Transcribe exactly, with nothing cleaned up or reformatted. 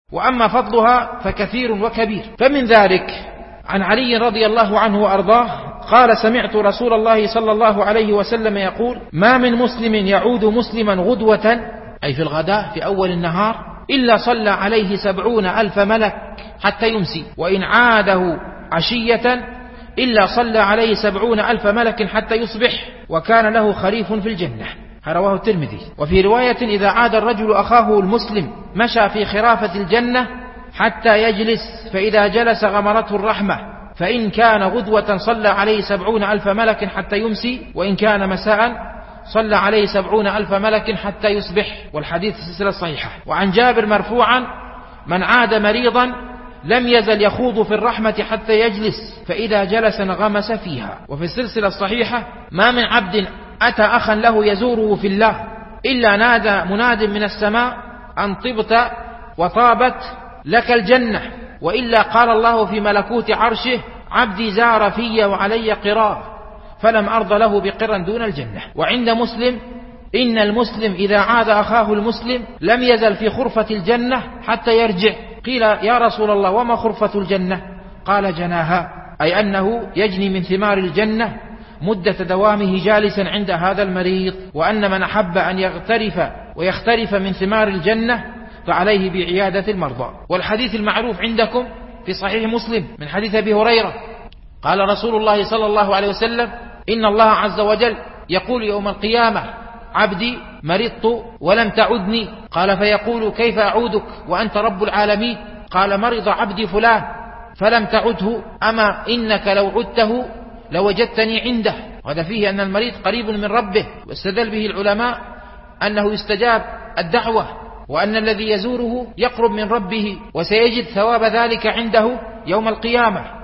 وأما فضلها فكثير وكبير. فمن ذلك عن علي رضي الله عنه وأرضاه قال: سمعت رسول الله صلى الله عليه وسلم يقول: ما من مسلم يعود مسلما غدوة، أي في الغداء في أول النهار، إلا صلى عليه سبعون ألف ملك حتى يمسي، وإن عاده عشية إلا صلى عليه سبعون ألف ملك حتى يصبح، وكان له خريف في الجنة. رواه الترمذي. وفي رواية: إذا عاد الرجل أخاه المسلم مشى في خرافة الجنة حتى يجلس، فإذا جلس غمرته الرحمة، فإن كان غدوة صلى عليه سبعون ألف ملك حتى يمسي، وإن كان مساء صلى عليه سبعون ألف ملك حتى يصبح. والحديث السلسلة الصحيحة. وعن جابر مرفوعا: من عاد مريضا لم يزل يخوض في الرحمة حتى يجلس، فإذا جلس انغمس فيها. وفي السلسلة الصحيحة: ما من عبد أتى أخا له يزوره في الله إلا نادى مناد من السماء أن طبت وطابت لك الجنة، وإلا قال الله في ملكوت عرشه: عبدي زار في وعلي قرار، فلم أرض له بقرا دون الجنة. وعند مسلم: إن المسلم إذا عاد أخاه المسلم لم يزل في خرفة الجنة حتى يرجع. قيل: يا رسول الله وما خرفة الجنة؟ قال: جناها، أي أنه يجني من ثمار الجنة مدة دوامه جالسا عند هذا المريض. وأن من أحب أن يغترف ويخترف من ثمار الجنة فعليه بعيادة المرضى. والحديث المعروف عندكم في صحيح مسلم من حديث أبي هريرة قال رسول الله صلى الله عليه وسلم: إن الله عز وجل يقول يوم القيامة: عبدي مرضت ولم تعدني. قال: فيقول: كيف أعودك وأنت رب العالمين؟ قال: مرض عبدي فلان فلم تعده، أما إنك لو عدته لوجدتني عنده. وهذا فيه أن المريض قريب من ربه، واستدل به العلماء أنه يستجاب الدعوة، وأن الذي يزوره يقرب من ربه وسيجد ثواب ذلك عنده يوم القيامة.